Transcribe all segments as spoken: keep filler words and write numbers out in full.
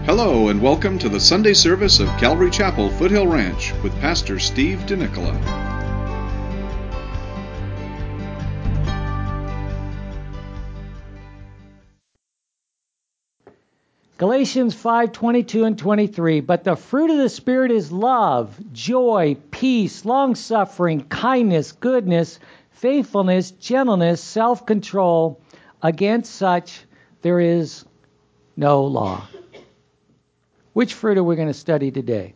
Hello and welcome to the Sunday service of Calvary Chapel, Foothill Ranch with Pastor Steve DeNicola. Galatians five twenty-two and twenty-three, but the fruit of the Spirit is love, joy, peace, long-suffering, kindness, goodness, faithfulness, gentleness, self-control. Against such there is no law. Which fruit are we going to study today?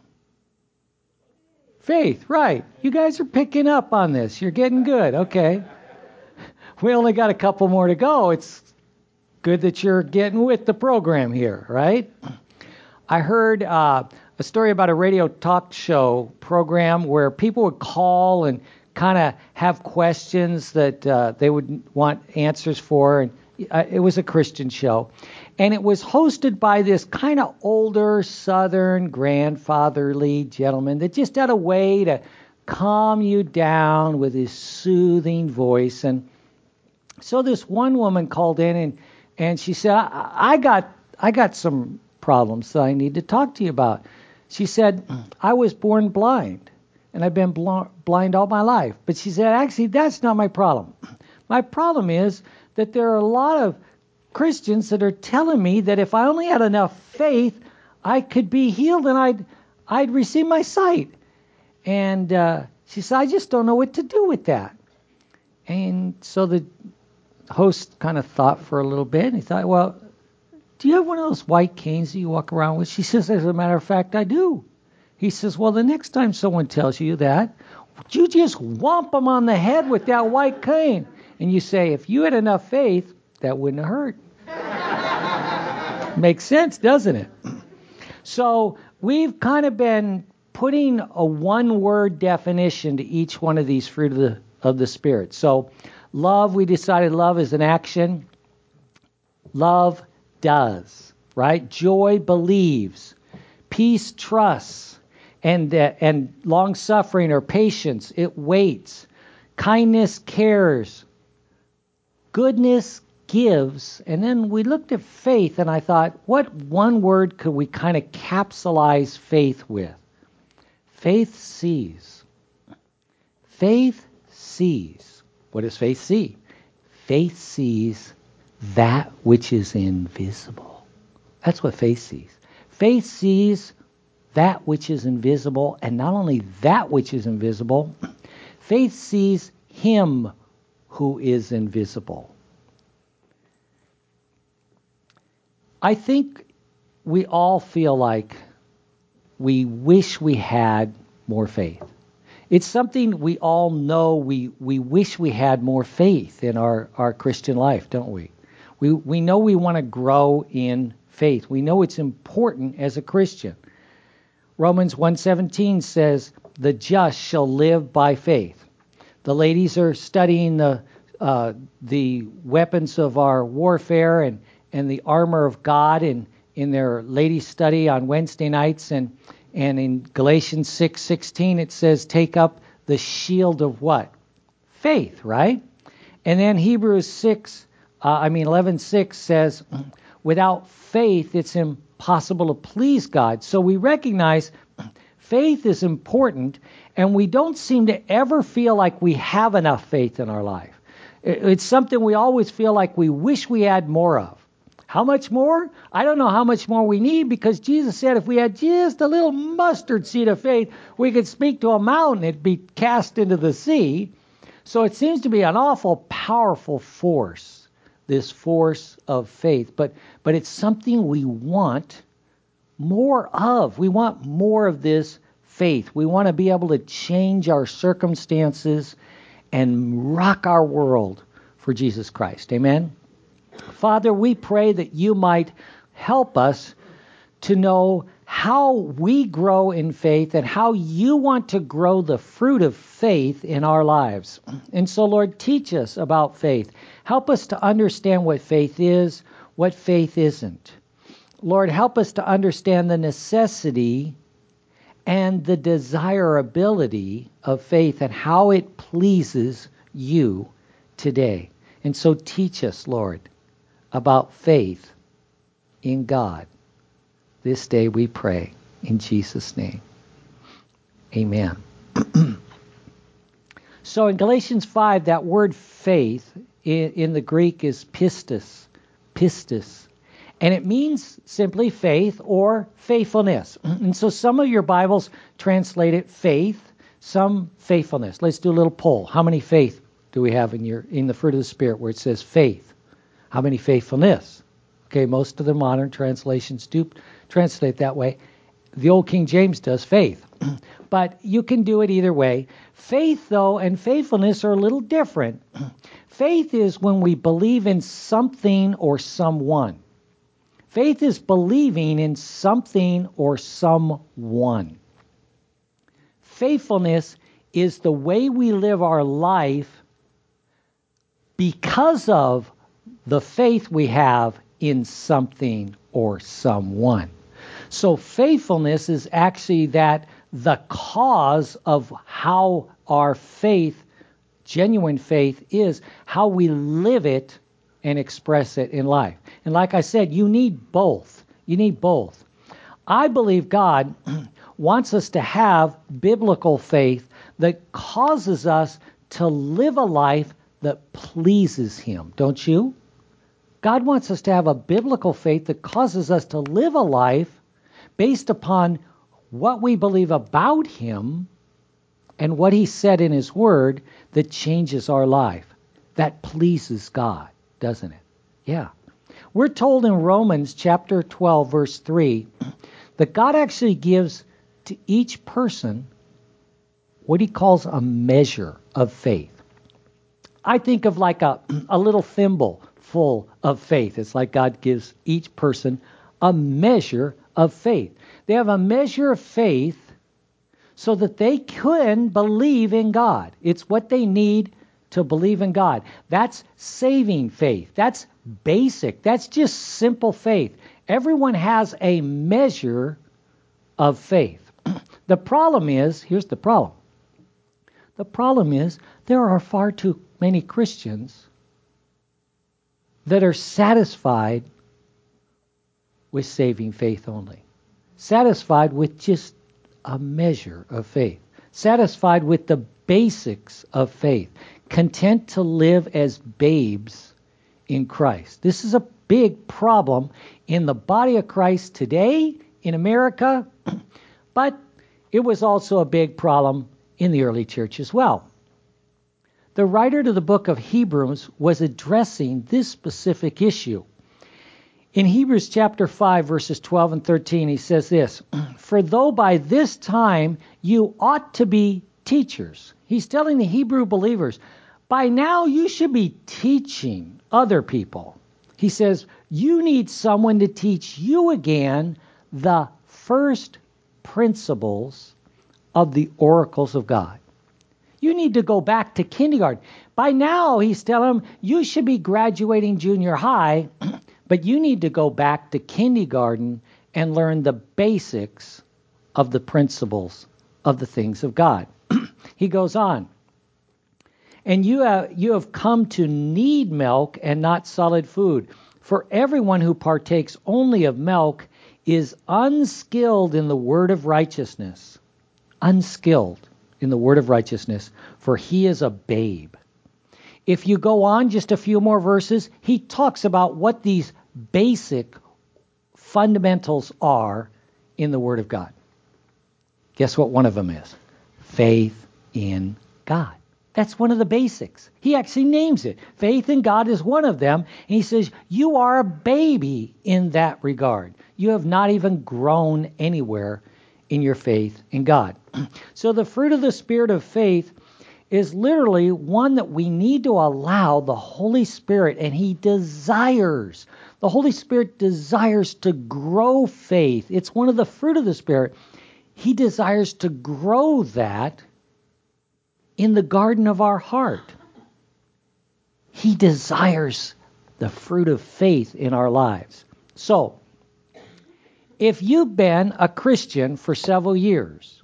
Faith, right. You guys are picking up on this. You're getting good. Okay. We only got a couple more to go. It's good that you're getting with the program here, right? I heard uh, a story about a radio talk show program where people would call and kind of have questions that uh, they would want answers for. And uh, it was a Christian show. And it was hosted by this kind of older Southern grandfatherly gentleman that just had a way to calm you down with his soothing voice. And so this one woman called in and, and she said, I, I got I got some problems that I need to talk to you about. She said, I was born blind, and I've been bl- blind all my life. But she said, actually, that's not my problem. My problem is that there are a lot of Christians that are telling me that if I only had enough faith, I could be healed and I'd I'd receive my sight. And uh, she said, I just don't know what to do with that. And so the host kind of thought for a little bit, and he thought, well, do you have one of those white canes that you walk around with? She says, as a matter of fact, I do. He says, well, the next time someone tells you that, you just whomp them on the head with that white cane. And you say, if you had enough faith, that wouldn't hurt. Makes sense, doesn't it? So we've kind of been putting a one-word definition to each one of these fruit of the, of the Spirit. So love, we decided love is an action. Love does, right? Joy believes. Peace trusts. And, uh, and long-suffering or patience, it waits. Kindness cares. Goodness gives. And then we looked at faith, and I thought, what one word could we kind of capsulize faith with? Faith sees. Faith sees. What does faith see? Faith sees that which is invisible. That's what faith sees. Faith sees that which is invisible, and not only that which is invisible, faith sees him who is invisible. I think we all feel like we wish we had more faith. It's something we all know we, we wish we had more faith in our, our Christian life, don't we? We we know we want to grow in faith. We know it's important as a Christian. Romans one seventeen says, the just shall live by faith. The ladies are studying the uh, the weapons of our warfare and and the armor of God in, in their ladies' study on Wednesday nights. And, and in Galatians six sixteen, it says, take up the shield of what? Faith, right? And then Hebrews six, uh, I mean eleven six says, without faith, it's impossible to please God. So we recognize faith is important, and we don't seem to ever feel like we have enough faith in our life. It's something we always feel like we wish we had more of. How much more? I don't know how much more we need, because Jesus said if we had just a little mustard seed of faith, we could speak to a mountain, it'd be cast into the sea. So it seems to be an awful powerful force, this force of faith. But but it's something we want more of. We want more of this faith. We want to be able to change our circumstances and rock our world for Jesus Christ. Amen? Father, we pray that you might help us to know how we grow in faith and how you want to grow the fruit of faith in our lives. And so, Lord, teach us about faith. Help us to understand what faith is, what faith isn't. Lord, help us to understand the necessity and the desirability of faith and how it pleases you today. And so teach us, Lord, about faith in God. This day we pray in Jesus' name. Amen. So in Galatians five, that word faith in, in the Greek is pistis, pistis. And it means simply faith or faithfulness. And so some of your Bibles translate it faith, some faithfulness. Let's do a little poll. How many faith do we have in your in the fruit of the Spirit where it says faith? How many faithfulness? Okay, most of the modern translations do translate that way. The old King James does faith. But you can do it either way. Faith, though, and faithfulness are a little different. Faith is when we believe in something or someone. Faith is believing in something or someone. Faithfulness is the way we live our life because of the faith we have in something or someone. So faithfulness is actually that the cause of how our faith, genuine faith, is, how we live it and express it in life. And like I said, you need both. You need both. I believe God wants us to have biblical faith that causes us to live a life that pleases Him. Don't you? God wants us to have a biblical faith that causes us to live a life based upon what we believe about Him and what He said in His Word that changes our life. That pleases God, doesn't it? Yeah. We're told in Romans chapter twelve, verse three, that God actually gives to each person what He calls a measure of faith. I think of like a, a little thimble full of faith. It's like God gives each person a measure of faith. They have a measure of faith so that they can believe in God. It's what they need to believe in God. That's saving faith. That's basic. That's just simple faith. Everyone has a measure of faith. The problem is, here's the problem. The problem is there are far too many Christians that are satisfied with saving faith only. Satisfied with just a measure of faith. Satisfied with the basics of faith. Content to live as babes in Christ. This is a big problem in the body of Christ today in America, but it was also a big problem in the early church as well. The writer to the book of Hebrews was addressing this specific issue. In Hebrews chapter five, verses twelve and thirteen, he says this, "For though by this time you ought to be teachers." He's telling the Hebrew believers, by now you should be teaching other people. He says, you need someone to teach you again the first principles of the oracles of God. You need to go back to kindergarten. By now, he's telling them, you should be graduating junior high, but you need to go back to kindergarten and learn the basics of the principles of the things of God. He goes on, and you have, you have come to need milk and not solid food. For everyone who partakes only of milk is unskilled in the word of righteousness. Unskilled in the word of righteousness, for he is a babe. If you go on just a few more verses, he talks about what these basic fundamentals are in the Word of God. Guess what one of them is? Faith in God. That's one of the basics. He actually names it. Faith in God is one of them. And he says, you are a baby in that regard. You have not even grown anywhere in your faith in God. So the fruit of the Spirit of faith is literally one that we need to allow the Holy Spirit, and He desires, the Holy Spirit desires to grow faith. It's one of the fruit of the Spirit. He desires to grow that in the garden of our heart. He desires the fruit of faith in our lives. So, if you've been a Christian for several years,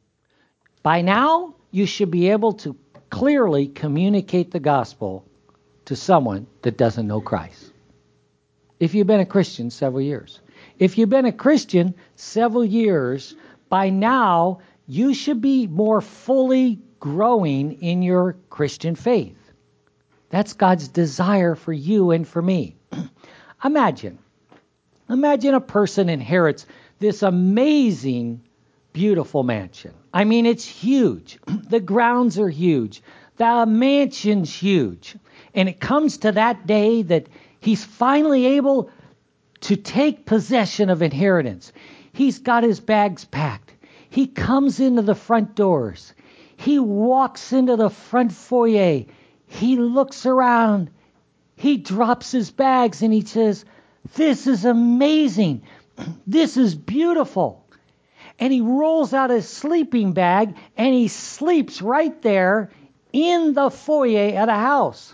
by now you should be able to clearly communicate the gospel to someone that doesn't know Christ. If you've been a Christian several years. If you've been a Christian several years, by now you should be more fully growing in your Christian faith. That's God's desire for you and for me. Imagine, imagine a person inherits this amazing, beautiful mansion. I mean, it's huge. The grounds are huge. The mansion's huge. And it comes to that day that he's finally able to take possession of inheritance. He's got his bags packed. He comes into the front doors. He walks into the front foyer. He looks around. He drops his bags and he says, "This is amazing. This is beautiful." And he rolls out his sleeping bag and he sleeps right there in the foyer at a house.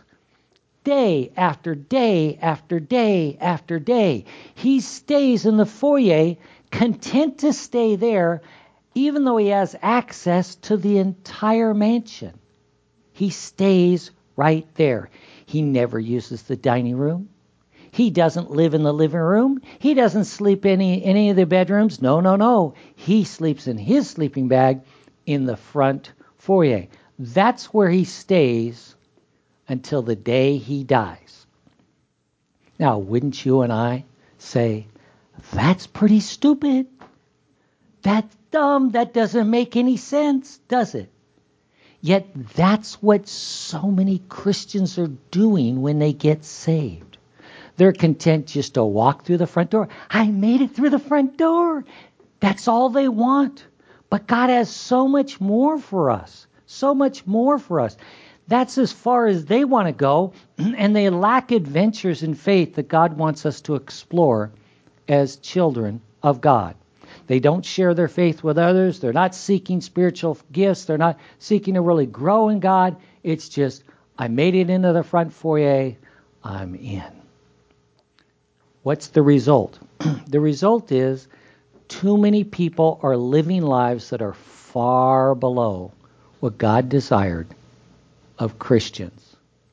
Day after day after day after day. He stays in the foyer, content to stay there, even though he has access to the entire mansion. He stays right there. He never uses the dining room. He doesn't live in the living room. He doesn't sleep in any, any of the bedrooms. No, no, no. He sleeps in his sleeping bag in the front foyer. That's where he stays until the day he dies. Now, wouldn't you and I say, that's pretty stupid? That's dumb. That doesn't make any sense, does it? Yet that's what so many Christians are doing when they get saved. They're content just to walk through the front door. I made it through the front door. That's all they want. But God has so much more for us. So much more for us. That's as far as they want to go. And they lack adventures in faith that God wants us to explore as children of God. They don't share their faith with others. They're not seeking spiritual gifts. They're not seeking to really grow in God. It's just, I made it into the front foyer. I'm in. What's the result? The result is too many people are living lives that are far below what God desired of Christians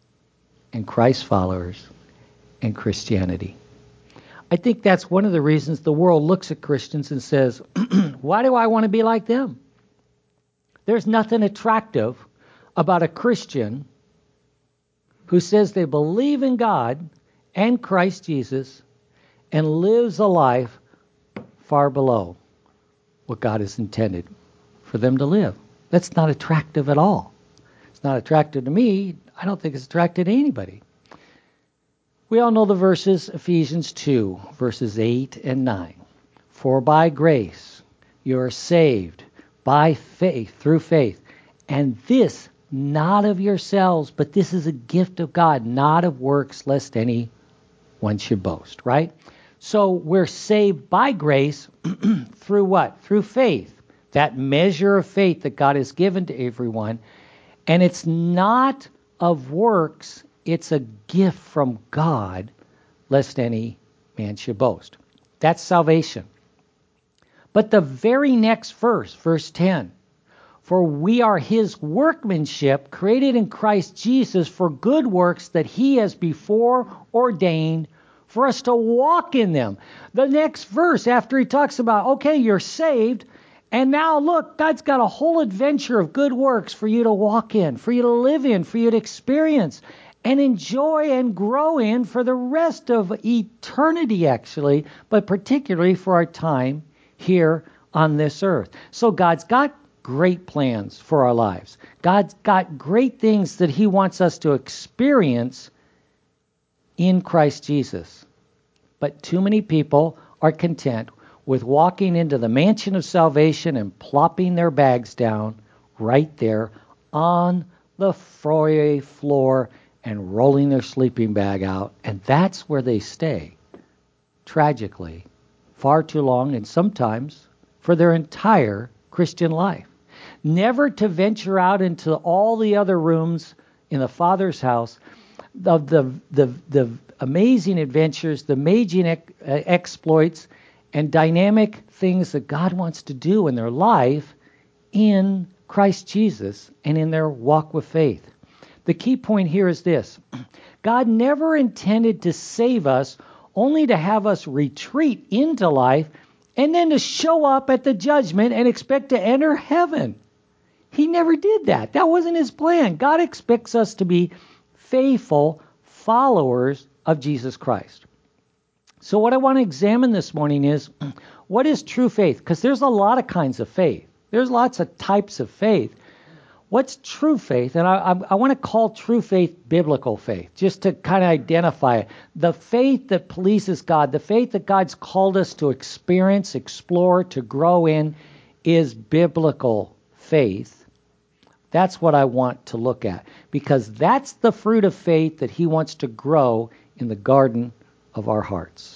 and Christ followers and Christianity. I think that's one of the reasons the world looks at Christians and says, why do I want to be like them? There's nothing attractive about a Christian who says they believe in God and Christ Jesus and lives a life far below what God has intended for them to live. That's not attractive at all. It's not attractive to me. I don't think it's attractive to anybody. We all know the verses, Ephesians two, verses eight and nine. For by grace you are saved by faith, through faith. And this not of yourselves, but this is a gift of God, not of works, lest any one should boast, right? So we're saved by grace through what? Through faith. That measure of faith that God has given to everyone. And it's not of works, it's a gift from God, lest any man should boast. That's salvation. But the very next verse, verse ten, for we are his workmanship, created in Christ Jesus for good works that he has before ordained for us to walk in them. The next verse, after he talks about, okay, you're saved, and now look, God's got a whole adventure of good works for you to walk in, for you to live in, for you to experience and enjoy and grow in for the rest of eternity, actually, but particularly for our time here on this earth. So God's got great plans for our lives. God's got great things that he wants us to experience in Christ Jesus. But too many people are content with walking into the mansion of salvation and plopping their bags down right there on the foyer floor and rolling their sleeping bag out. And that's where they stay, tragically, far too long, and sometimes for their entire Christian life. Never to venture out into all the other rooms in the Father's house of the, the, the amazing adventures, the amazing ex- exploits, and dynamic things that God wants to do in their life in Christ Jesus and in their walk with faith. The key point here is this. God never intended to save us only to have us retreat into life and then to show up at the judgment and expect to enter heaven. He never did that. That wasn't his plan. God expects us to be faithful followers of Jesus Christ. So what I want to examine this morning is, what is true faith? Because there's a lot of kinds of faith. There's lots of types of faith. What's true faith? And I, I, I want to call true faith biblical faith, just to kind of identify it. The faith that pleases God, the faith that God's called us to experience, explore, to grow in, is biblical faith. That's what I want to look at, because that's the fruit of faith that he wants to grow in the garden of our hearts.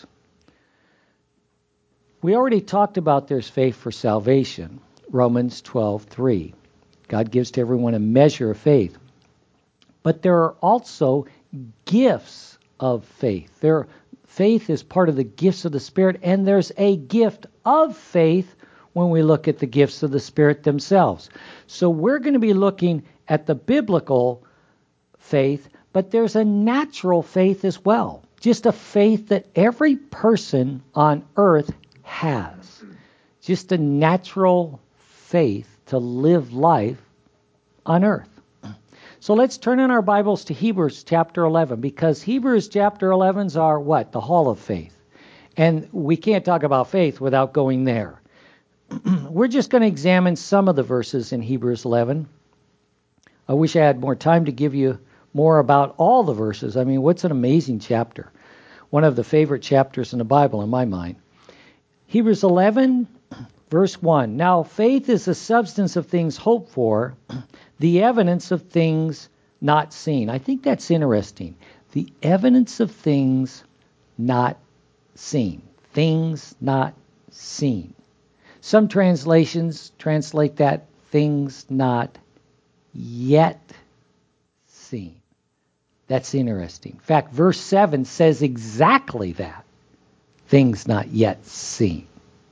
We already talked about there's faith for salvation, Romans twelve three. God gives to everyone a measure of faith. But there are also gifts of faith. There, faith is part of the gifts of the Spirit, and there's a gift of faith when we look at the gifts of the Spirit themselves. So we're going to be looking at the biblical faith, but there's a natural faith as well. Just a faith that every person on earth has. Just a natural faith to live life on earth. So let's turn in our Bibles to Hebrews chapter eleven, because Hebrews chapter eleven is our what? The hall of faith. And we can't talk about faith without going there. We're just going to examine some of the verses in Hebrews eleven. I wish I had more time to give you more about all the verses. I mean, what's an amazing chapter. One of the favorite chapters in the Bible in my mind. Hebrews eleven, verse one. Now faith is the substance of things hoped for, the evidence of things not seen. I think that's interesting. The evidence of things not seen. Things not seen. Some translations translate that things not yet seen. That's interesting. In fact, verse seven says exactly that. Things not yet seen.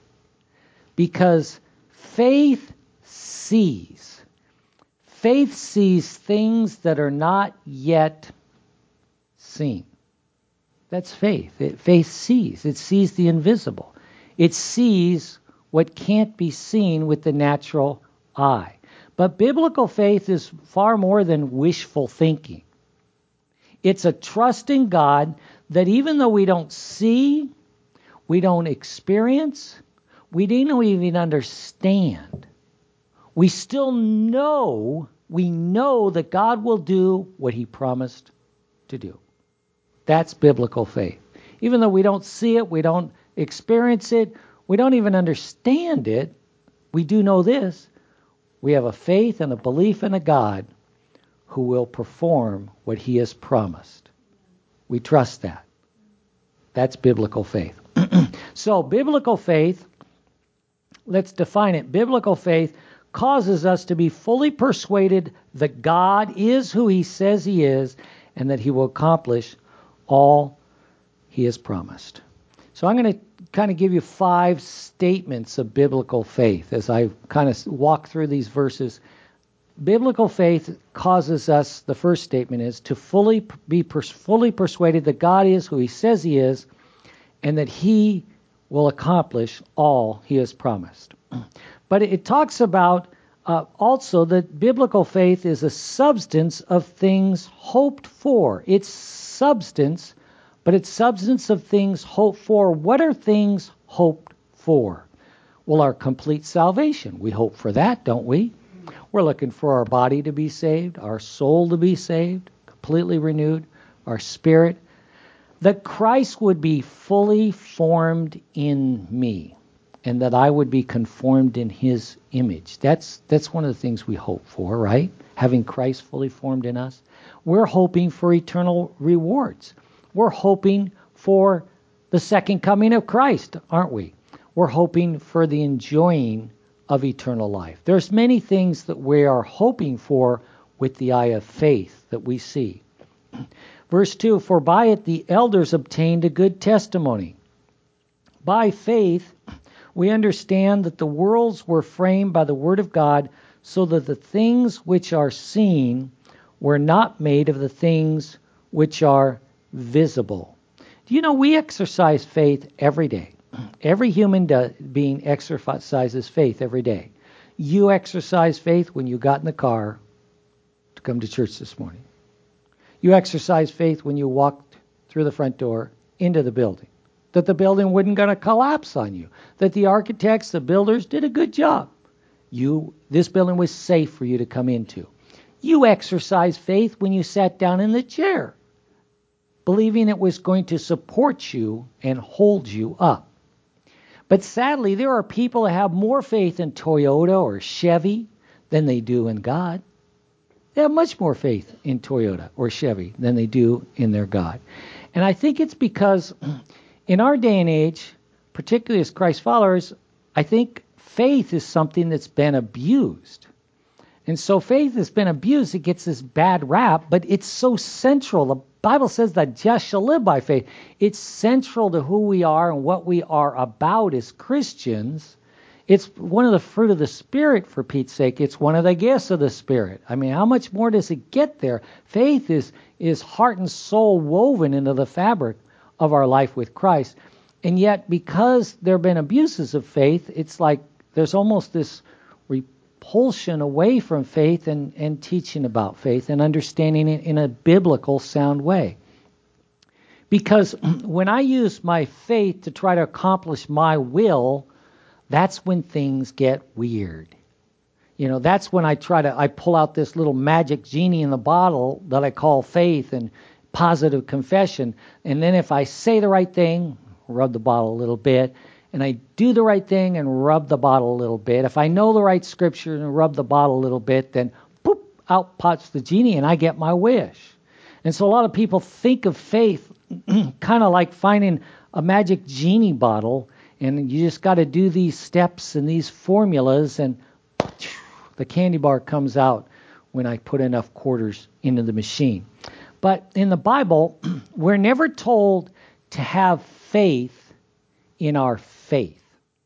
Because faith sees. Faith sees things that are not yet seen. That's faith. It, faith sees. It sees the invisible. It sees what can't be seen with the natural eye. But biblical faith is far more than wishful thinking. It's a trust in God that even though we don't see, we don't experience, we don't even understand, we still know, we know that God will do what he promised to do. That's biblical faith. Even though we don't see it, we don't experience it, we don't even understand it, we do know this. We have a faith and a belief in a God who will perform what he has promised. We trust that. That's biblical faith. So, biblical faith, let's define it. Biblical faith causes us to be fully persuaded that God is who he says he is and that he will accomplish all he has promised. So I'm going to kind of give you five statements of biblical faith as I kind of walk through these verses. Biblical faith causes us, the first statement is, to fully be pers- fully persuaded that God is who he says he is and that he will accomplish all he has promised. But it talks about uh, also that biblical faith is a substance of things hoped for. It's substance, but it's substance of things hoped for. What are things hoped for? Well, our complete salvation. We hope for that, don't we? We're looking for our body to be saved, our soul to be saved, completely renewed, our spirit. That Christ would be fully formed in me, and that I would be conformed in his image. That's that's one of the things we hope for, right? Having Christ fully formed in us. We're hoping for eternal rewards. We're hoping for the second coming of Christ, aren't we? We're hoping for the enjoying of eternal life. There's many things that we are hoping for with the eye of faith that we see. Verse two, for by it the elders obtained a good testimony. By faith, we understand that the worlds were framed by the word of God, so that the things which are seen were not made of the things which are visible. Do you know we exercise faith every day? Every human do, being exercises faith every day. You exercise faith when you got in the car to come to church this morning. You exercise faith when you walked through the front door into the building, that the building wasn't going to collapse on you, that the architects, the builders did a good job. You, this building was safe for you to come into. You exercise faith when you sat down in the chair, believing it was going to support you and hold you up. But sadly, there are people that have more faith in Toyota or Chevy than they do in God. They have much more faith in Toyota or Chevy than they do in their God. And I think it's because in our day and age, particularly as Christ followers, I think faith is something that's been abused. And so faith has been abused. It gets this bad rap, but it's so central. The Bible says that just shall live by faith. It's central to who we are and what we are about as Christians. It's one of the fruit of the Spirit, for Pete's sake. It's one of the gifts of the Spirit. I mean, how much more does it get there? Faith is, is heart and soul woven into the fabric of our life with Christ. And yet, because there have been abuses of faith, it's like there's almost this repulsion away from faith and, and teaching about faith and understanding it in a biblical, sound way. Because when I use my faith to try to accomplish my will, that's when things get weird. You know, that's when I try to, I pull out this little magic genie in the bottle that I call faith and positive confession. And then if I say the right thing, rub the bottle a little bit, and I do the right thing and rub the bottle a little bit. If I know the right scripture and rub the bottle a little bit, then poop, out pops the genie and I get my wish. And so a lot of people think of faith kind of like finding a magic genie bottle, and you just got to do these steps and these formulas, and the candy bar comes out when I put enough quarters into the machine. But in the Bible, we're never told to have faith in our faith.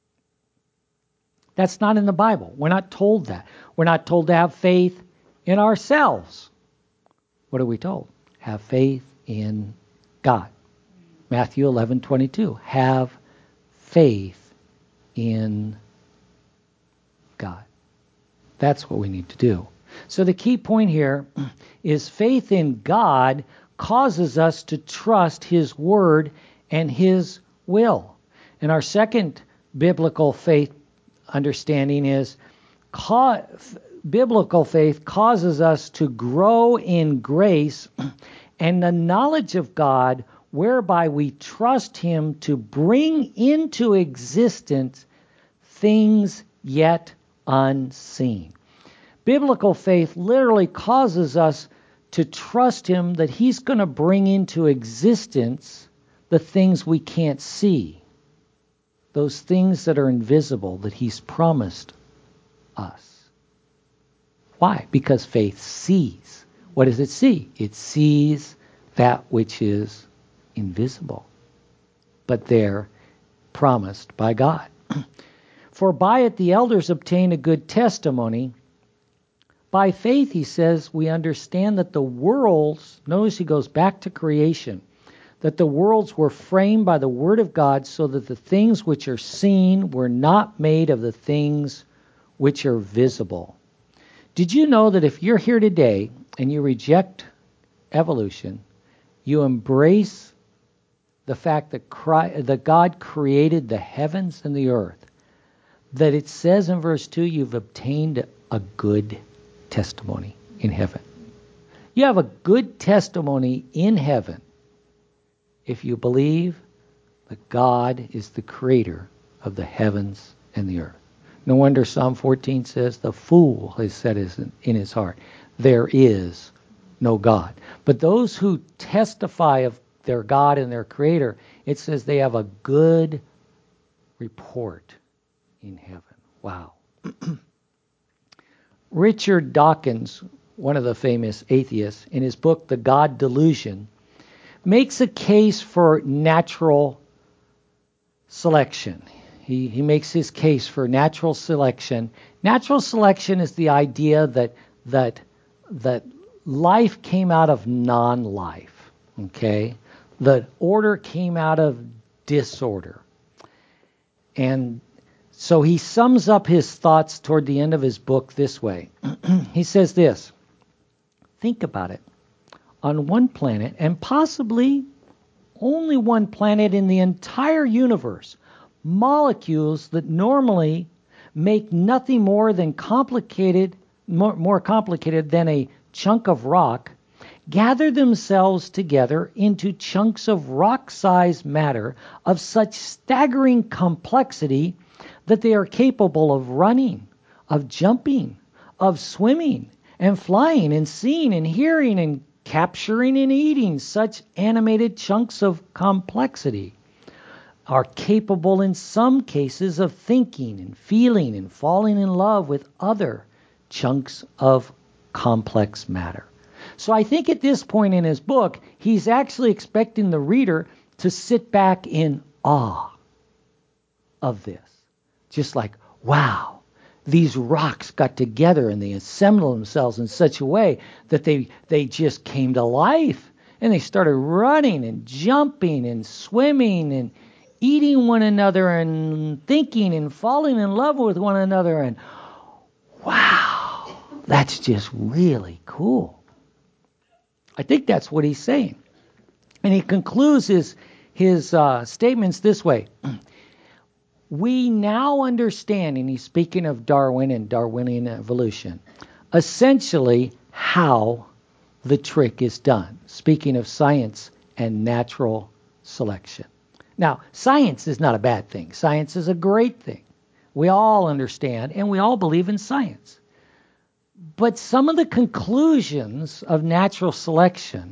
That's not in the Bible. We're not told that. We're not told to have faith in ourselves. What are we told? Have faith in God. Matthew eleven twenty-two. Have faith in God. That's what we need to do. So the key point here is faith in God causes us to trust His Word and His will. And our second biblical faith understanding is ca- biblical faith causes us to grow in grace and the knowledge of God, whereby we trust Him to bring into existence things yet unseen. Biblical faith literally causes us to trust Him that He's going to bring into existence the things we can't see, those things that are invisible that He's promised us. Why? Because faith sees. What does it see? It sees that which is invisible, but they're promised by God. For by it the elders obtain a good testimony. By faith, he says, we understand that the worlds, notice he goes back to creation, that the worlds were framed by the word of God, so that the things which are seen were not made of the things which are visible. Did you know that if you're here today and you reject evolution, you embrace the fact that Christ, that God created the heavens and the earth, that it says in verse two, you've obtained a good testimony in heaven. You have a good testimony in heaven if you believe that God is the creator of the heavens and the earth. No wonder Psalm fourteen says, the fool has said in his heart, there is no God. But those who testify of their God and their creator, it says they have a good report in heaven. Wow. Richard Dawkins, one of the famous atheists, in his book, The God Delusion, makes a case for natural selection. He, he makes his case for natural selection. Natural selection is the idea that that that life came out of non-life. Okay? The order came out of disorder. And so he sums up his thoughts toward the end of his book this way. He says this, think about it. On one planet, and possibly only one planet in the entire universe, molecules that normally make nothing more than complicated, more, more complicated than a chunk of rock, gather themselves together into chunks of rock-sized matter of such staggering complexity that they are capable of running, of jumping, of swimming, and flying, and seeing, and hearing, and capturing and eating. Such animated chunks of complexity are capable in some cases of thinking and feeling and falling in love with other chunks of complex matter. So I think at this point in his book, he's actually expecting the reader to sit back in awe of this. Just like, wow, these rocks got together and they assembled themselves in such a way that they, they just came to life. And they started running and jumping and swimming and eating one another and thinking and falling in love with one another. And wow, that's just really cool. I think that's what he's saying. And he concludes his, his uh, statements this way. We now understand, and he's speaking of Darwin and Darwinian evolution, essentially how the trick is done. Speaking of science and natural selection. Now, science is not a bad thing. Science is a great thing. We all understand and we all believe in science. But some of the conclusions of natural selection,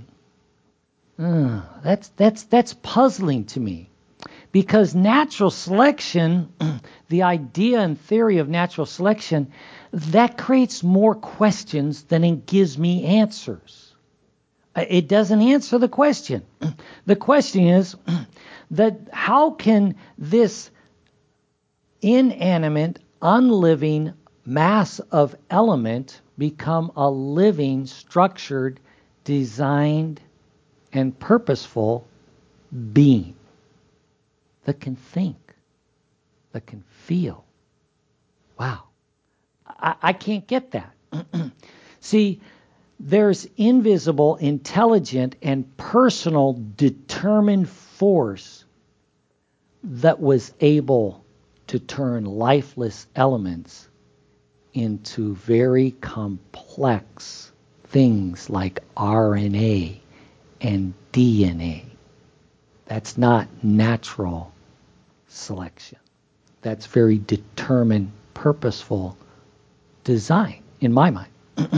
uh, that's that's that's puzzling to me. Because natural selection, the idea and theory of natural selection, that creates more questions than it gives me answers. It doesn't answer the question. The question is that how can this inanimate, unliving mass of element become a living, structured, designed, and purposeful being that can think, that can feel? Wow. I, I can't get that. See, there's invisible, intelligent, and personal determined force that was able to turn lifeless elements into very complex things like R N A and D N A. That's not natural selection. That's very determined, purposeful design, in my mind.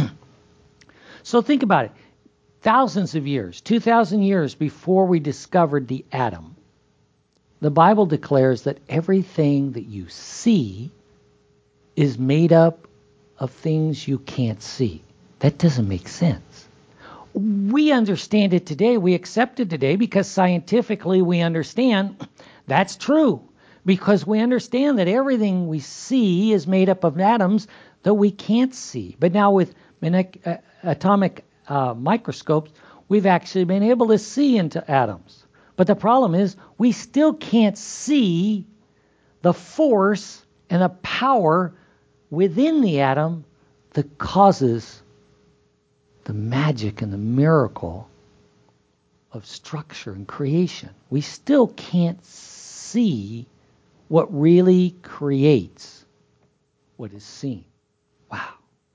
So think about it. Thousands of years, two thousand years before we discovered the atom, the Bible declares that everything that you see is made up of things you can't see. That doesn't make sense. We understand it today. We accept it today because scientifically we understand that's true. Because we understand that everything we see is made up of atoms that we can't see. But now with atomic uh, microscopes, we've actually been able to see into atoms. But the problem is we still can't see the force and the power within the atom that causes the magic and the miracle of structure and creation. We still can't see what really creates what is seen. Wow.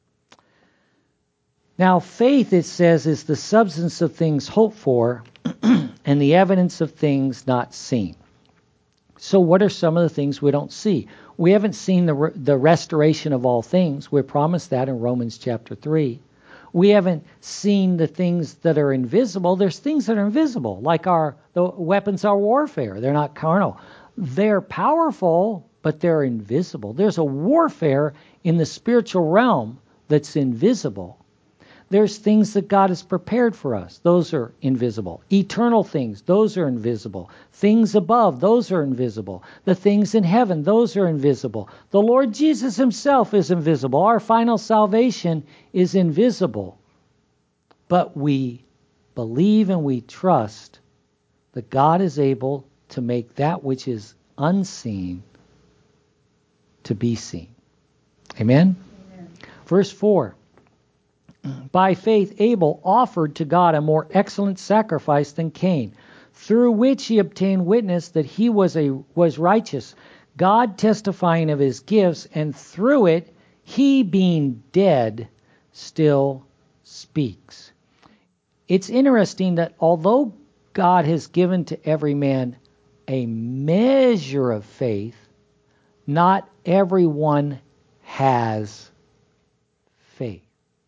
Now, faith, it says, is the substance of things hoped for and the evidence of things not seen. So what are some of the things we don't see? We haven't seen the, re- the restoration of all things. We're promised that in Romans chapter three. We haven't seen the things that are invisible. There's things that are invisible, like our the weapons of warfare. They're not carnal. They're powerful, but they're invisible. There's a warfare in the spiritual realm that's invisible. There's things that God has prepared for us. Those are invisible. Eternal things, those are invisible. Things above, those are invisible. The things in heaven, those are invisible. The Lord Jesus himself is invisible. Our final salvation is invisible. But we believe and we trust that God is able to make that which is unseen to be seen. Amen? Amen. Verse four. By faith Abel offered to God a more excellent sacrifice than Cain, through which he obtained witness that he was a was righteous, God testifying of his gifts, and through it he, being dead, still speaks. It's interesting that although God has given to every man a measure of faith, not everyone has faith.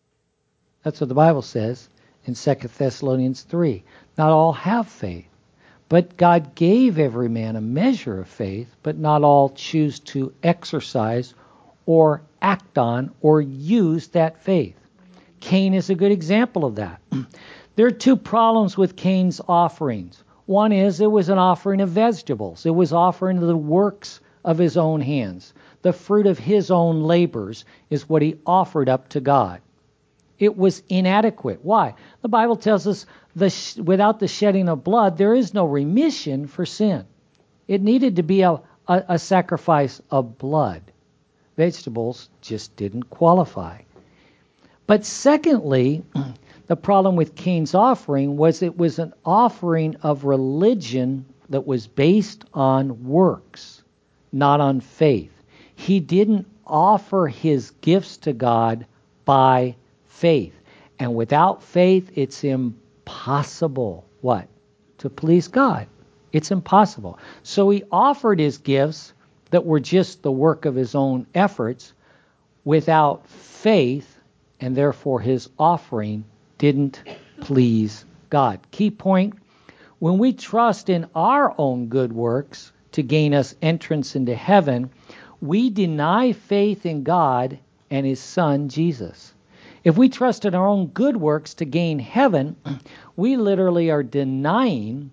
That's what the Bible says in Second Thessalonians three. Not all have faith. But God gave every man a measure of faith, but not all choose to exercise or act on or use that faith. Cain is a good example of that. There are two problems with Cain's offerings. One is it was an offering of vegetables. It was offering the works of his own hands. The fruit of his own labors is what he offered up to God. It was inadequate. Why? The Bible tells us the sh- without the shedding of blood, there is no remission for sin. It needed to be a, a, a sacrifice of blood. Vegetables just didn't qualify. But secondly, the problem with Cain's offering was it was an offering of religion that was based on works, not on faith. He didn't offer his gifts to God by faith. And without faith, it's impossible, what? To please God. It's impossible. So he offered his gifts that were just the work of his own efforts without faith, and therefore his offering didn't please God. Key point, when we trust in our own good works to gain us entrance into heaven, we deny faith in God and his Son, Jesus. If we trust in our own good works to gain heaven, we literally are denying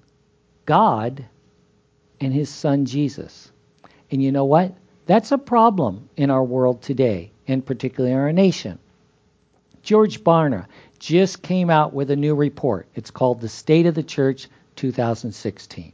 God and his Son, Jesus. And you know what? That's a problem in our world today, and particularly in our nation. George Barna just came out with a new report. It's called The State of the Church two thousand sixteen.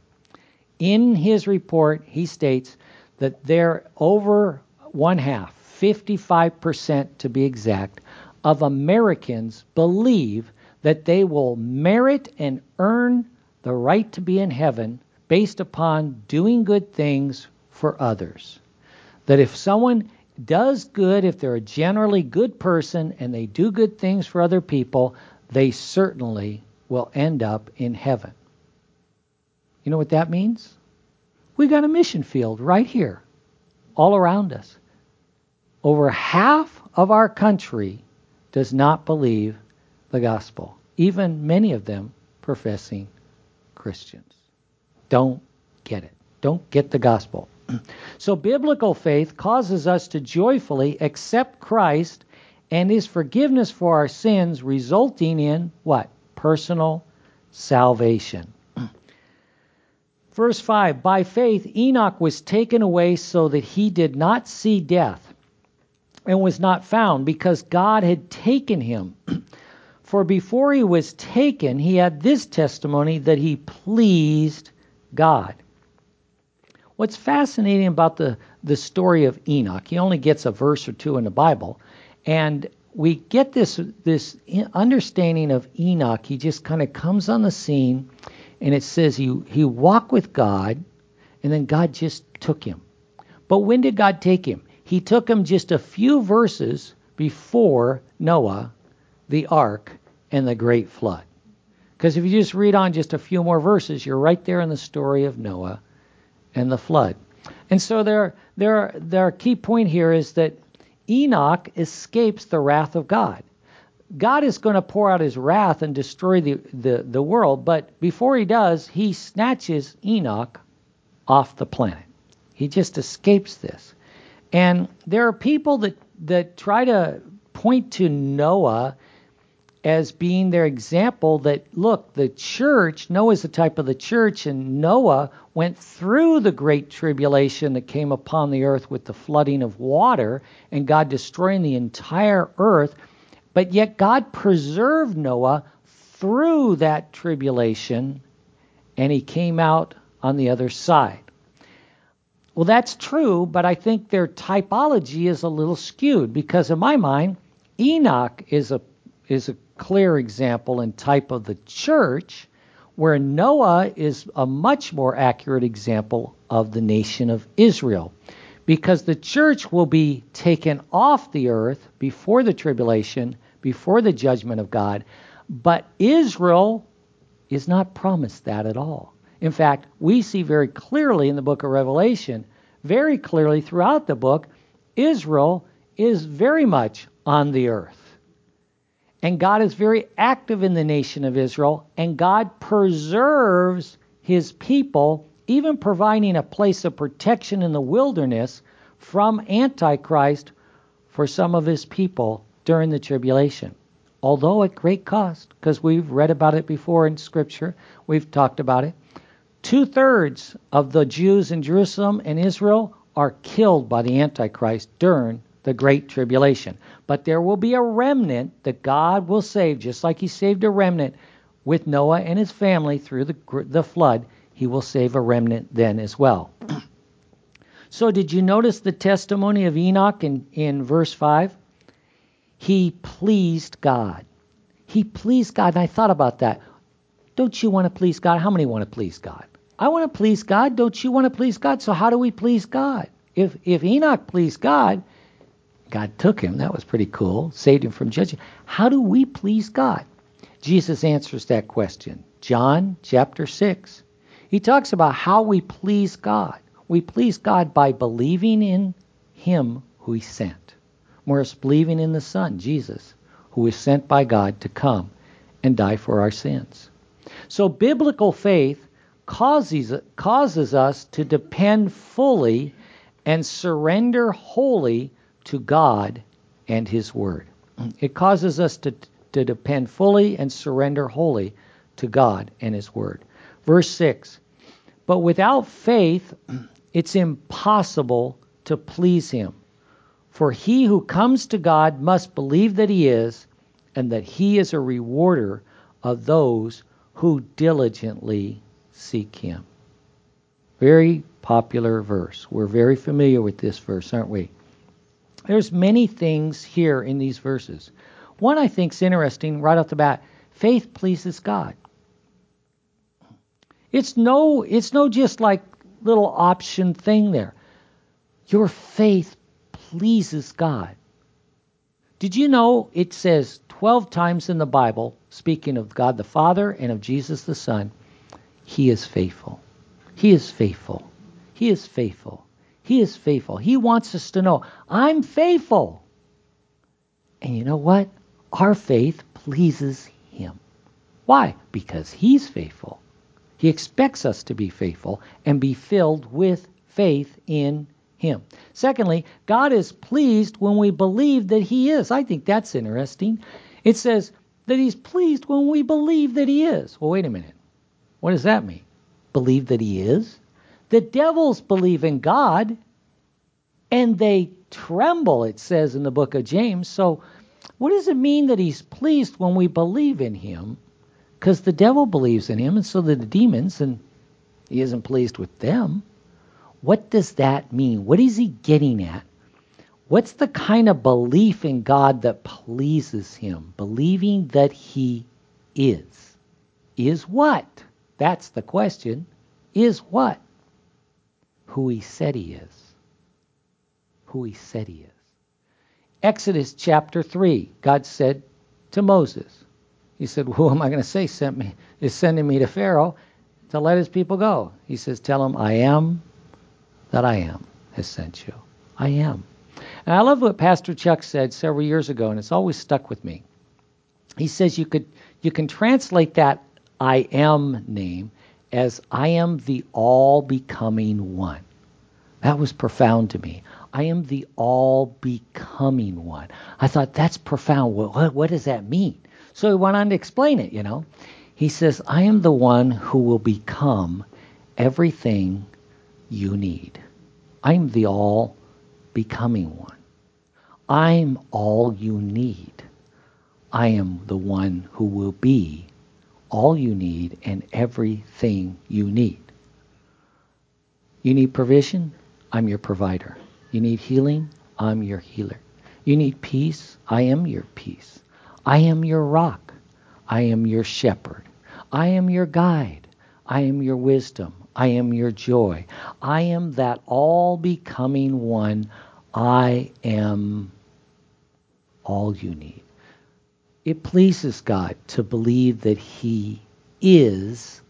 In his report, he states that there over one half, fifty-five percent to be exact, of Americans believe that they will merit and earn the right to be in heaven based upon doing good things for others. That if someone does good, if they're a generally good person and they do good things for other people, they certainly will end up in heaven. You know what that means? We got a mission field right here, all around us. Over half of our country does not believe the gospel. Even many of them professing Christians. Don't get it. Don't get the gospel. So biblical faith causes us to joyfully accept Christ and his forgiveness for our sins, resulting in what? Personal salvation. Verse five, by faith Enoch was taken away so that he did not see death, and was not found, because God had taken him. For before he was taken, he had this testimony, that he pleased God. What's fascinating about the, the story of Enoch, he only gets a verse or two in the Bible, and we get this, this understanding of Enoch. He just kind of comes on the scene, and it says he, he walked with God, and then God just took him. But when did God take him? He took him just a few verses before Noah, the ark, and the great flood. Because if you just read on just a few more verses, you're right there in the story of Noah and the flood. And so there, there, their key point here is that Enoch escapes the wrath of God. God is going to pour out his wrath and destroy the, the, the world, but before he does, he snatches Enoch off the planet. He just escapes this. And there are people that, that try to point to Noah as being their example, that, look, the church, Noah's the type of the church, and Noah went through the great tribulation that came upon the earth with the flooding of water and God destroying the entire earth, but yet God preserved Noah through that tribulation and he came out on the other side. Well, that's true, but I think their typology is a little skewed because in my mind, Enoch is a is a clear example and type of the church, where Noah is a much more accurate example of the nation of Israel. Because the church will be taken off the earth before the tribulation, before the judgment of God, but Israel is not promised that at all. In fact, we see very clearly in the book of Revelation, very clearly throughout the book, Israel is very much on the earth. And God is very active in the nation of Israel, and God preserves his people, even providing a place of protection in the wilderness from Antichrist for some of his people during the tribulation. Although at great cost, because we've read about it before in Scripture, we've talked about it. Two-thirds of the Jews in Jerusalem and Israel are killed by the Antichrist during the Great Tribulation. But there will be a remnant that God will save, just like he saved a remnant with Noah and his family through the, the flood. He will save a remnant then as well. So did you notice the testimony of Enoch in, in verse five? He pleased God. He pleased God. And I thought about that. Don't you want to please God? How many want to please God? I want to please God. Don't you want to please God? So how do we please God? If if Enoch pleased God, God took him. That was pretty cool. Saved him from judgment. How do we please God? Jesus answers that question. John chapter six. He talks about how we please God. We please God by believing in him who he sent. Whereas believing in the Son, Jesus, who is sent by God to come and die for our sins. So biblical faith causes, causes us to depend fully and surrender wholly to God and his word. It causes us to, to depend fully and surrender wholly to God and his word. Verse six, but without faith, it's impossible to please him. For he who comes to God must believe that he is, and that he is a rewarder of those who diligently seek him. Very popular verse. We're very familiar with this verse, aren't we? There's many things here in these verses. One I think is interesting right off the bat. Faith pleases God. It's no, it's no just like little option thing there. Your faith pleases God. Did you know it says twelve times in the Bible, speaking of God the Father and of Jesus the Son, he is faithful. He is faithful. He is faithful. He is faithful. He wants us to know, I'm faithful. And you know what? Our faith pleases him. Why? Because he's faithful. He expects us to be faithful and be filled with faith in him. Secondly, God is pleased when we believe that he is. I think that's interesting. It says that he's pleased when we believe that he is. Well, wait a minute. What does that mean? Believe that he is? The devils believe in God, and they tremble, it says in the book of James. So what does it mean that he's pleased when we believe in him? Because the devil believes in him, and so do the demons, and he isn't pleased with them. What does that mean? What is he getting at? What's the kind of belief in God that pleases him? Believing that he is. Is what? That's the question. Is what? Who he said he is. Who he said he is. Exodus chapter three, God said to Moses, he said, who am I going to say sent me, is sending me to Pharaoh to let his people go? He says, tell him, I am that I am has sent you. I am. And I love what Pastor Chuck said several years ago, and it's always stuck with me. He says you could you can translate that I am name as I am the all-becoming one. That was profound to me. I am the all-becoming one. I thought, that's profound. What, what does that mean? So he went on to explain it, you know. He says, I am the one who will become everything you need. I'm the all-becoming one. I'm all you need. I am the one who will be all you need and everything you need. You need provision? I'm your provider. You need healing? I'm your healer. You need peace? I am your peace. I am your rock. I am your shepherd. I am your guide. I am your wisdom. I am your joy. I am that all becoming one. I am all you need. It pleases God to believe that He is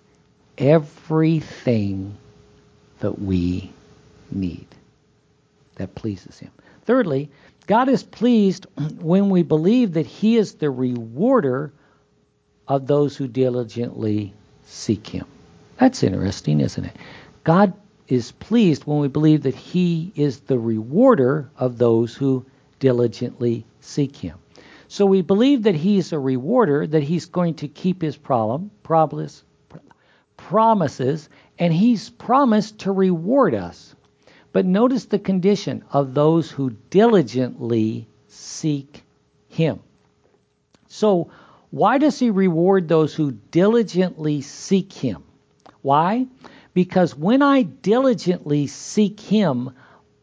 everything that we need. That pleases Him. Thirdly, God is pleased when we believe that He is the rewarder of those who diligently seek Him. That's interesting, isn't it? God is pleased when we believe that He is the rewarder of those who diligently seek Him. So we believe that He's a rewarder, that He's going to keep His problem, promise, promises, and He's promised to reward us. But notice the condition of those who diligently seek Him. So why does He reward those who diligently seek Him? Why? Because when I diligently seek Him,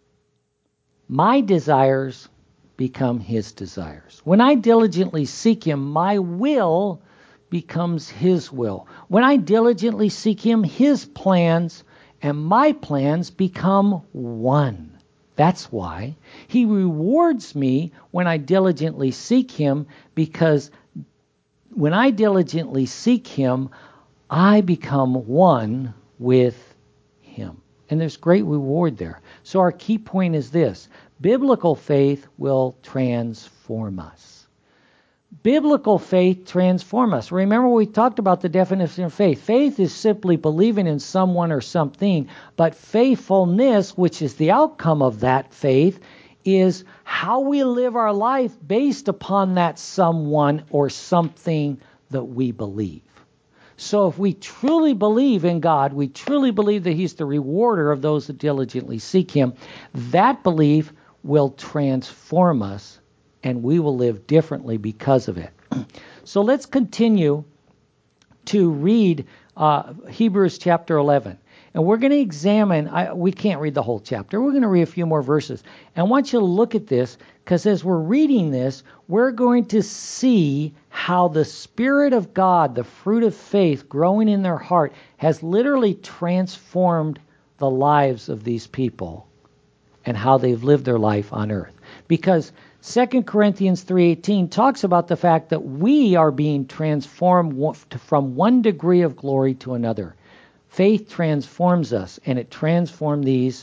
my desires become His desires. When I diligently seek Him, my will becomes His will. When I diligently seek Him, His plans and my plans become one. That's why He rewards me when I diligently seek Him, because when I diligently seek Him, I become one with Him. And there's great reward there. So our key point is this: biblical faith will transform us. Biblical faith transforms us. Remember, we talked about the definition of faith. Faith is simply believing in someone or something, but faithfulness, which is the outcome of that faith, is how we live our life based upon that someone or something that we believe. So if we truly believe in God, we truly believe that He's the rewarder of those that diligently seek Him, that belief will transform us, and we will live differently because of it. So let's continue to read uh, Hebrews chapter eleven. And we're going to examine, I, we can't read the whole chapter, we're going to read a few more verses. And I want you to look at this, because as we're reading this, we're going to see how the Spirit of God, the fruit of faith growing in their heart, has literally transformed the lives of these people and how they've lived their life on earth. Because Second Corinthians three eighteen talks about the fact that we are being transformed from one degree of glory to another. Faith transforms us, and it transformed these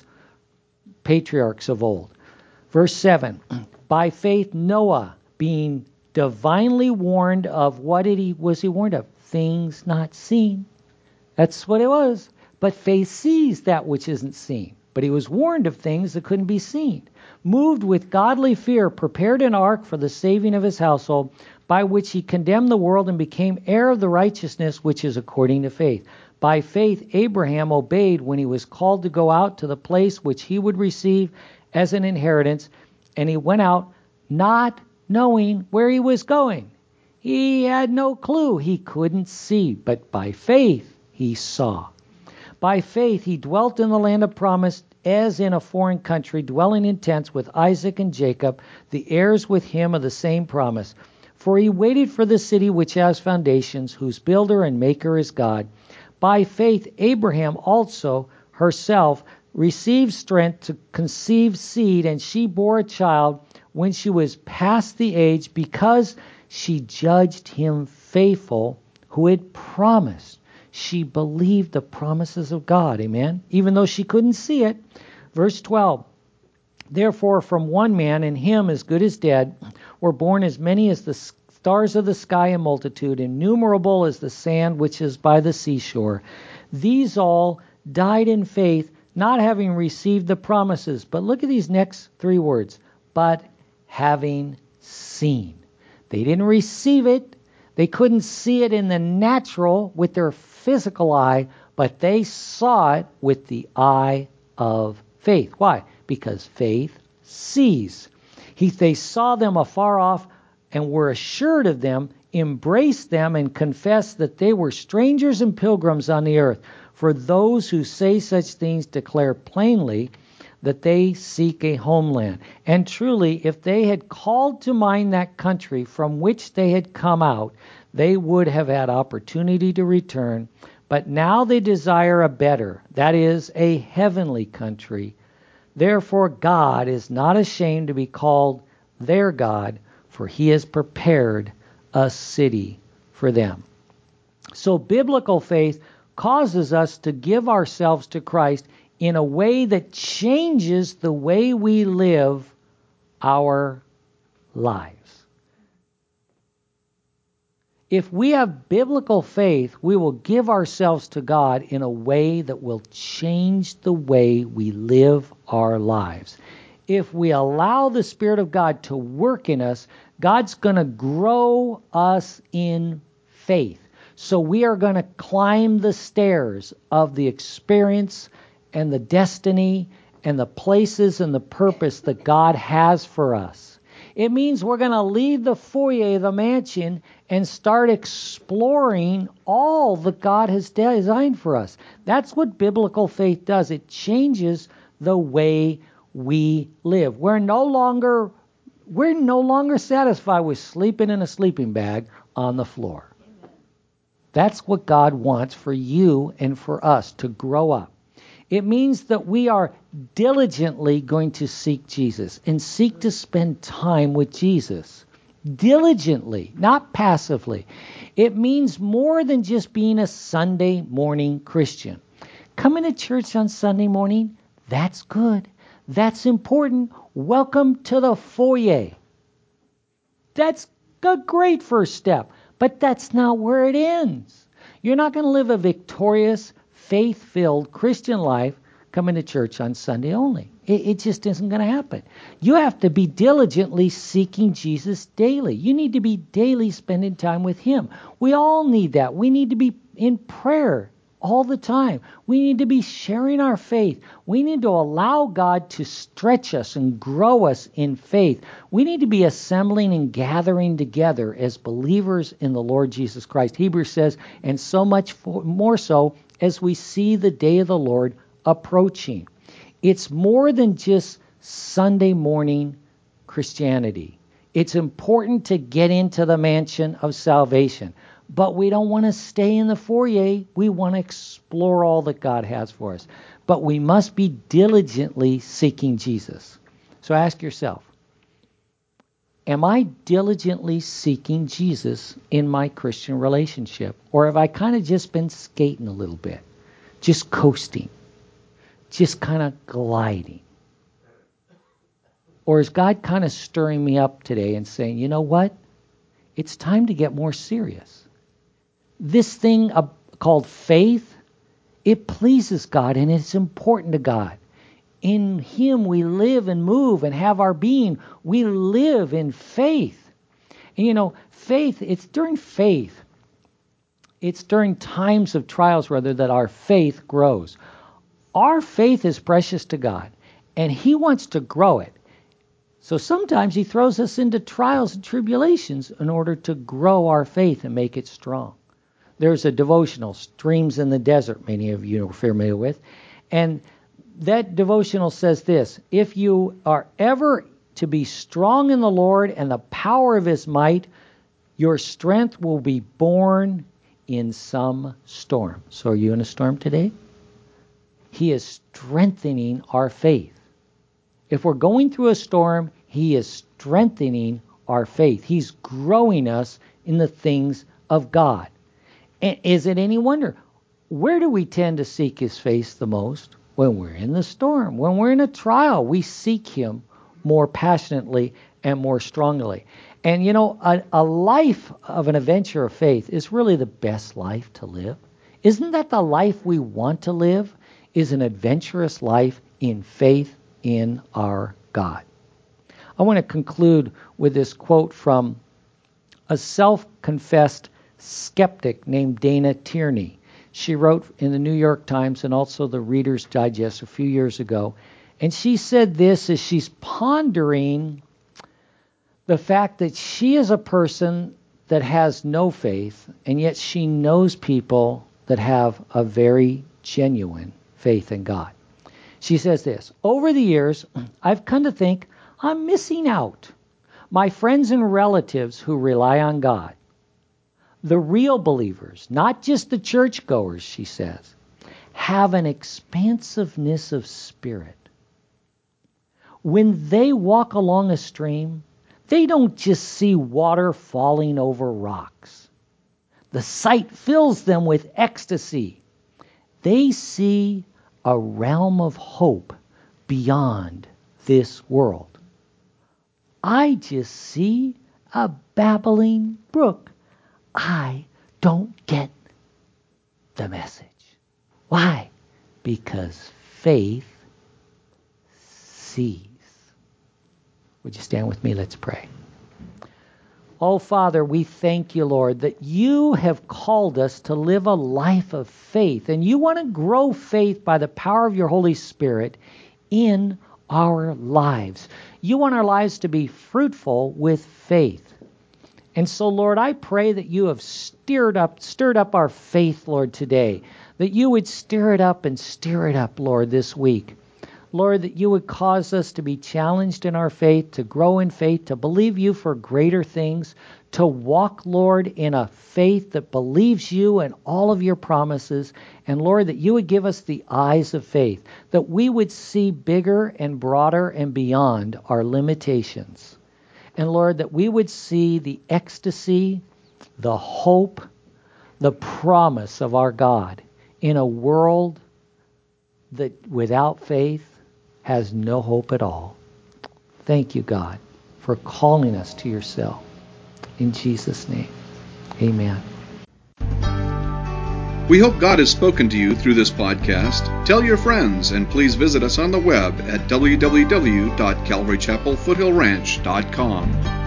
patriarchs of old. Verse seven, by faith Noah, being divinely warned of, what did he was he warned of? Things not seen. That's what it was. But faith sees that which isn't seen. But he was warned of things that couldn't be seen. Moved with godly fear, prepared an ark for the saving of his household, by which he condemned the world and became heir of the righteousness which is according to faith. By faith Abraham obeyed when he was called to go out to the place which he would receive as an inheritance, and he went out not knowing where he was going. He had no clue. He couldn't see, but by faith he saw. By faith he dwelt in the land of promise, as in a foreign country, dwelling in tents with Isaac and Jacob, the heirs with him of the same promise. For he waited for the city which has foundations, whose builder and maker is God. By faith Abraham also herself received strength to conceive seed, and she bore a child when she was past the age, because she judged him faithful who had promised. She believed the promises of God, amen, even though she couldn't see it. Verse twelve, therefore from one man, and him as good as dead, were born as many as the stars of the sky in multitude, innumerable as the sand which is by the seashore. These all died in faith, not having received the promises. But look at these next three words. But having seen. They didn't receive it. They couldn't see it in the natural with their physical eye, but they saw it with the eye of faith. Why? Because faith sees. He, they saw them afar off and were assured of them embrace them and confess that they were strangers and pilgrims on the earth. For those who say such things declare plainly that they seek a homeland. And truly, if they had called to mind that country from which they had come out, they would have had opportunity to return. But now they desire a better, that is, a heavenly country. Therefore God is not ashamed to be called their God, for he has prepared a city for them. So biblical faith causes us to give ourselves to Christ in a way that changes the way we live our lives. If we have biblical faith, we will give ourselves to God in a way that will change the way we live our lives. If we allow the Spirit of God to work in us, God's going to grow us in faith. So we are going to climb the stairs of the experience and the destiny and the places and the purpose that God has for us. It means we're going to leave the foyer of the mansion and start exploring all that God has designed for us. That's what biblical faith does. It changes the way we live. We're no longer we're no longer satisfied with sleeping in a sleeping bag on the floor. That's what God wants for you and for us, to grow up. It means that we are diligently going to seek Jesus and seek to spend time with Jesus. Diligently, not passively. It means more than just being a Sunday morning Christian. Coming to church on Sunday morning, that's good. That's important. Welcome to the foyer. That's a great first step. But that's not where it ends. You're not going to live a victorious, faith-filled Christian life coming to church on Sunday only. It, it just isn't going to happen. You have to be diligently seeking Jesus daily. You need to be daily spending time with Him. We all need that. We need to be in prayer all the time. We need to be sharing our faith. We need to allow God to stretch us and grow us in faith. We need to be assembling and gathering together as believers in the Lord Jesus Christ. Hebrews says, and so much for, more so as we see the day of the Lord approaching. It's more than just Sunday morning Christianity. It's important to get into the mansion of salvation. But we don't want to stay in the foyer. We want to explore all that God has for us. But we must be diligently seeking Jesus. So ask yourself, am I diligently seeking Jesus in my Christian relationship? Or have I kind of just been skating a little bit? Just coasting? Just kind of gliding? Or is God kind of stirring me up today and saying, you know what? It's time to get more serious. This thing uh, called faith, it pleases God and it's important to God. In Him we live and move and have our being. We live in faith. And you know, faith, it's during faith, it's during times of trials, rather, that our faith grows. Our faith is precious to God and He wants to grow it. So sometimes He throws us into trials and tribulations in order to grow our faith and make it strong. There's a devotional, Streams in the Desert, many of you are familiar with. And that devotional says this: if you are ever to be strong in the Lord and the power of His might, your strength will be born in some storm. So are you in a storm today? He is strengthening our faith. If we're going through a storm, He is strengthening our faith. He's growing us in the things of God. And is it any wonder? Where do we tend to seek His face the most? When we're in the storm, when we're in a trial, we seek Him more passionately and more strongly. And you know, a, a life of an adventure of faith is really the best life to live. Isn't that the life we want to live? Is an adventurous life in faith in our God. I want to conclude with this quote from a self-confessed skeptic named Dana Tierney. She wrote in the New York Times and also the Reader's Digest a few years ago. And she said this as she's pondering the fact that she is a person that has no faith, and yet she knows people that have a very genuine faith in God. She says this, over the years, I've come to think I'm missing out. My friends and relatives who rely on God, the real believers, not just the churchgoers, she says, have an expansiveness of spirit. When they walk along a stream, they don't just see water falling over rocks. The sight fills them with ecstasy. They see a realm of hope beyond this world. I just see a babbling brook. I don't get the message. Why? Because faith sees. Would you stand with me? Let's pray. Oh, Father, we thank you, Lord, that you have called us to live a life of faith, and you want to grow faith by the power of your Holy Spirit in our lives. You want our lives to be fruitful with faith. And so, Lord, I pray that you have stirred up, stirred up our faith, Lord, today, that you would stir it up and stir it up, Lord, this week. Lord, that you would cause us to be challenged in our faith, to grow in faith, to believe you for greater things, to walk, Lord, in a faith that believes you and all of your promises. And Lord, that you would give us the eyes of faith, that we would see bigger and broader and beyond our limitations. And Lord, that we would see the ecstasy, the hope, the promise of our God in a world that without faith has no hope at all. Thank you, God, for calling us to yourself. In Jesus' name, amen. We hope God has spoken to you through this podcast. Tell your friends, and please visit us on the web at w w w dot calvary chapel foothill ranch dot com.